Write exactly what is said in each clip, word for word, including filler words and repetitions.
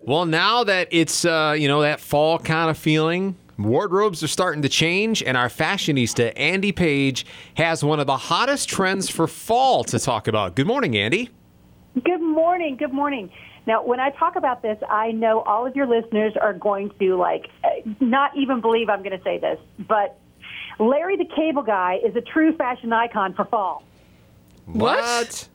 Well, now that it's, uh, you know, that fall kind of feeling, wardrobes are starting to change, and our fashionista, Andy Page, has one of the hottest trends for fall to talk about. Good morning, Andy. Good morning. Good morning. Now, when I talk about this, I know all of your listeners are going to, like, not even believe I'm going to say this, but Larry the Cable Guy is a true fashion icon for fall. What?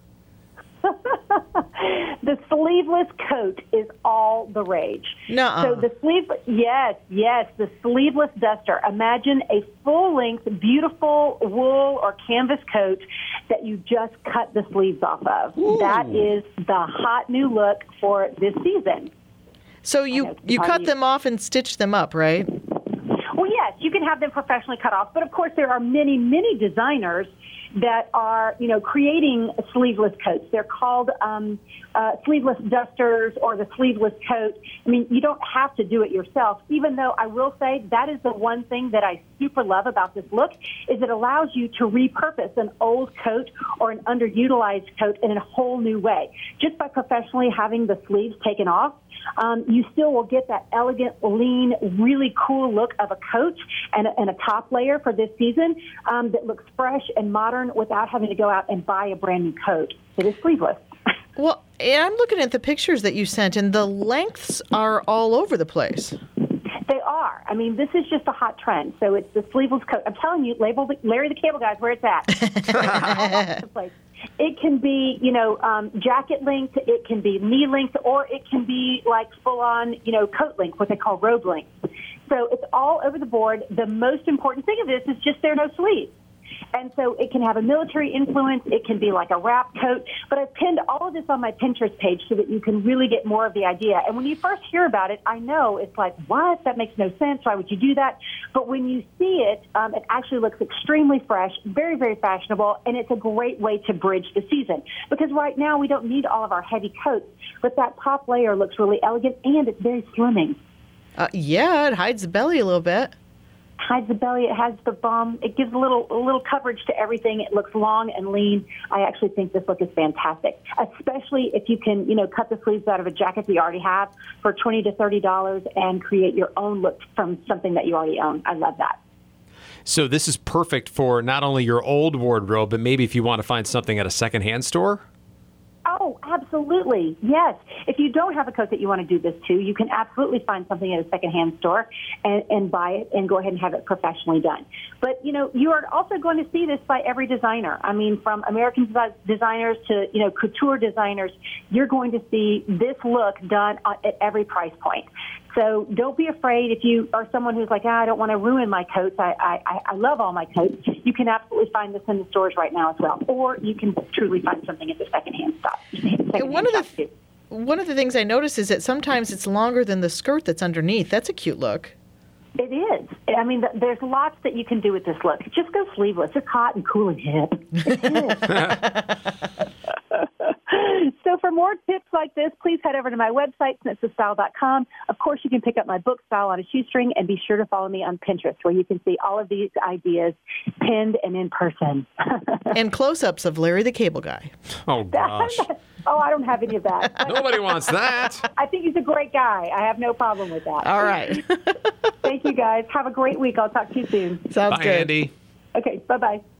The sleeveless coat is all the rage. Nuh-uh. So the sleeve, yes, yes, the sleeveless duster. Imagine a full-length, beautiful wool or canvas coat that you just cut the sleeves off of. Ooh. That is the hot new look for this season. So you, you cut them off and stitch them up, right? Well, yes, you can have them professionally cut off, but of course there are many, many designers that are, you know, creating sleeveless coats. They're called um, uh, sleeveless dusters or the sleeveless coat. I mean, you don't have to do it yourself, even though I will say that is the one thing that I super love about this look is it allows you to repurpose an old coat or an underutilized coat in a whole new way. Just by professionally having the sleeves taken off, Um, you still will get that elegant, lean, really cool look of a coat and a, and a top layer for this season um, that looks fresh and modern without having to go out and buy a brand new coat. It is sleeveless. Well, and I'm looking at the pictures that you sent, and the lengths are all over the place. They are. I mean, this is just a hot trend. So it's the sleeveless coat. I'm telling you, label the, Larry the Cable Guy is where it's at. It's all over the place. It can be, you know, um, jacket length, it can be knee length, or it can be like full-on, you know, coat length, what they call robe length. So it's all over the board. The most important thing of this is just there are no sleeves. And so it can have a military influence. It can be like a wrap coat. But I've pinned all of this on my Pinterest page so that you can really get more of the idea. And when you first hear about it, I know it's like, what? That makes no sense. Why would you do that? But when you see it, um, it actually looks extremely fresh, very, very fashionable, and it's a great way to bridge the season. Because right now we don't need all of our heavy coats, but that top layer looks really elegant, and it's very slimming. Uh, yeah, it hides the belly a little bit. Hides the belly, it has the bum, it gives a little a little coverage to everything. It looks long and lean. I actually think this look is fantastic, especially if you can, you know, cut the sleeves out of a jacket that you already have for twenty to thirty dollars and create your own look from something that you already own. I love that. So this is perfect for not only your old wardrobe, but maybe if you want to find something at a secondhand store? Oh, absolutely. Yes. If you don't have a coat that you want to do this to, you can absolutely find something at a secondhand store and, and buy it and go ahead and have it professionally done. But, you know, you are also going to see this by every designer. I mean, from American designers to, you know, couture designers, you're going to see this look done at every price point. So don't be afraid if you are someone who's like, ah, I don't want to ruin my coats. I, I, I love all my coats. You can absolutely find this in the stores right now as well. Or you can truly find something at the secondhand shop. Secondhand one of the shop too. One of the things I notice is that sometimes it's longer than the skirt that's underneath. That's a cute look. It is. I mean, th- there's lots that you can do with this look. Just go sleeveless. It's hot and cool and hip. So for more tips like this, please head over to my website, snitza style dot com. Of course, you can pick up my book, Style on a Shoestring, and be sure to follow me on Pinterest, where you can see all of these ideas pinned and in person. And close-ups of Larry the Cable Guy. Oh, gosh. Oh, I don't have any of that. Nobody wants that. I think he's a great guy. I have no problem with that. All right. Thank you, guys. Have a great week. I'll talk to you soon. Sounds Bye, good. Andy. Okay, bye-bye.